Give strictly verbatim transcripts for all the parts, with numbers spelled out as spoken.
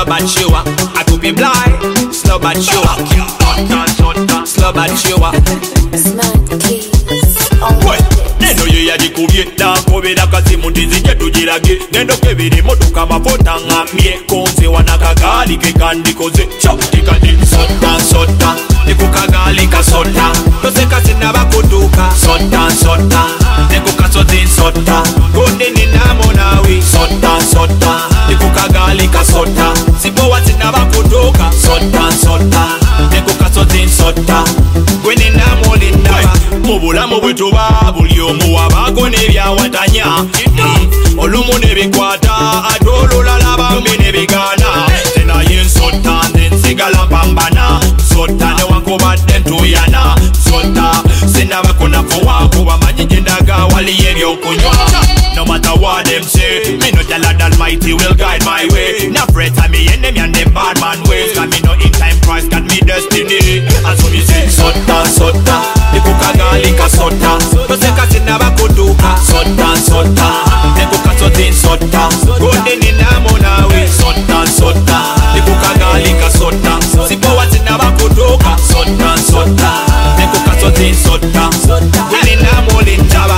slow but sure. I could be blind, slow but sure. Slow but sure. Smart keys on Neno ye yajikubye nakobera kasimu ndizije tugirage ngendo kebiri motoka mapota ngamye konze wanakagali ke kandikoze chotikadi sota sota nikukagali kasota toseka sinabakutuka sota sota nikukasozi sota konde ninamonawi sota sota nikukagali kasota sipowa sinabakutuka sota sota nikukasozi sota gwene namolindaba mubulamu bwetuba buli omu wabaako n'ebyawatanya olumu nebikwata ate olulala bambi nebigaana tenaye nsota nze nsigala mpambana nsota newankubadde ntuyana nsota sinabakunafuwa kubamanyi gyendaga waliyo ebyokunywa. No matter what them say, me know the Lord Almighty will guide my way. Now fret on me enemy and them bad man ways, cause me know in time Christ got me destiny. And so me say sota sota nikukagali kasota toseka sinabakutuka sota sota nikukasozi sota konde ninamonawe sota sota nikukagali kasota sipowa sinabakutuka sota sota nikukasozi sota gwene namolindaba.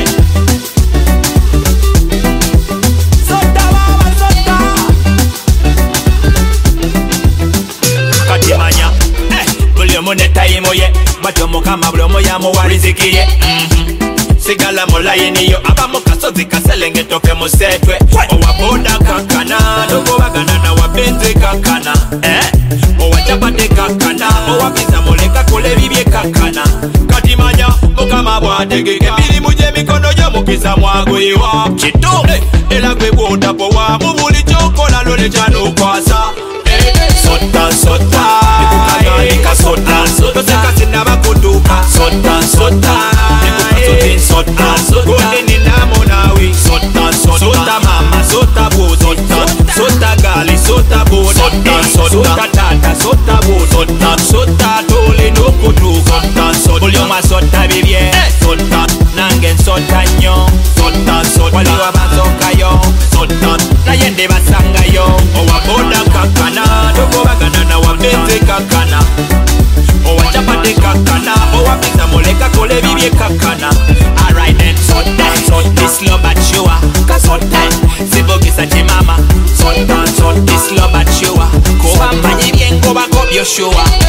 Katimanya buli omu ne tayimu ye bati omukama buli omu yamuwariziki ye sigala mulayini yo abamu kasozi kaselengeto ke musetwe owaboda kakana nokubagana nawabenzi kakana owacapati kakana owabiza muleka kola ebibye kakana. Katimanya mukama bwategeka emirimu gy'emikono gy'omukisa mwagwiwa kitole era gwe bwotapowa mu buli kyokola lole kyanokwasa sota sota nikukagali kasota toseka sinabakutuka sota sota nikukasozi sota konde ninamonawi sota sota mama sota bo sota sota gali sota bo sota sota tata sota bo sota sota tole nokutuka sota buli omu asota bibye sota nange nsota nnyo sota sota waliwo abansokayo sota naye ndebasangayo owaboda kakana tokobagana nawabenzi kakana owacapati kakana owabiza muleka kola ebibye kakana. Alright then sota sota this love but sure kasota sibogisa chimama sota sota this love but sure kuba manyi byengo bako byoshua